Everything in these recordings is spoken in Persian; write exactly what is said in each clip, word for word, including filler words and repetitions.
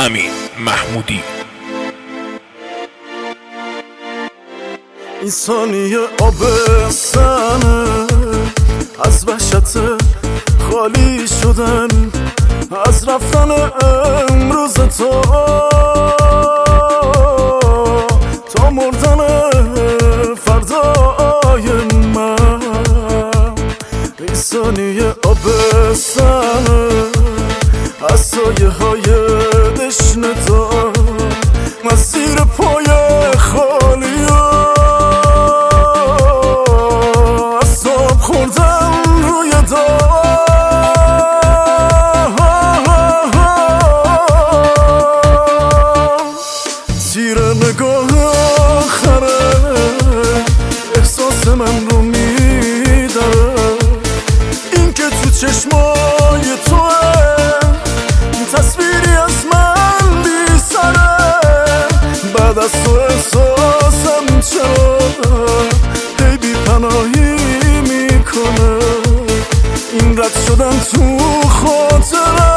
امین محمودی. این ثانیه آبستنه از وحشت خالی شدن، از رفتن امروز تو تا مردن فردای من. این ثانیه آبستنه از سایه های دشن تو، مسیر پای خالی از صبح خوردن روی دار. تیر نگاه آخره احساس من رو میداره، این که تو چشمای توه تصویری از من بی سره. بعد از تو احساسم چرا هی بی پناهی میکنه، این رد شدن تو خاطره.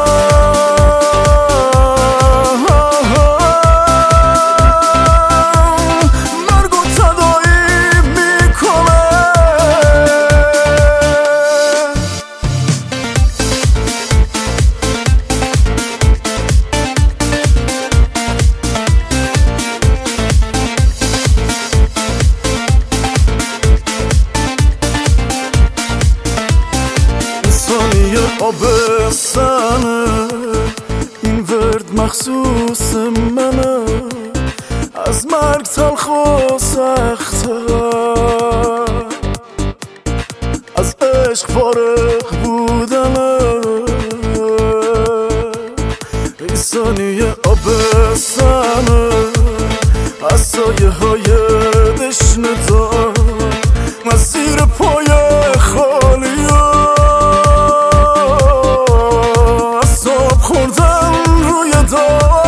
آبستنه این ورد مخصوص منه، از مرگ تلخ و سخته، از عشق فارغ بودنه. این ثانیه آبستنه از سایه های دشن تو، مسیر پای خالی خوردن روی دار.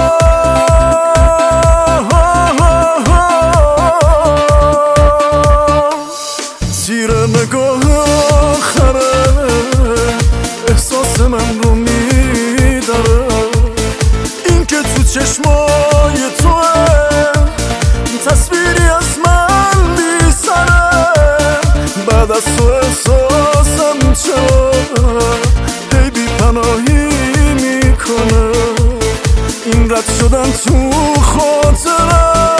تیر نگاه آخره احساس من رو میداره، این که تو چشمای توه تصویری از من بی سره. بعد از تو احساسم چرا هی بی پناهی میکنه، این رد شدن تو خاطره.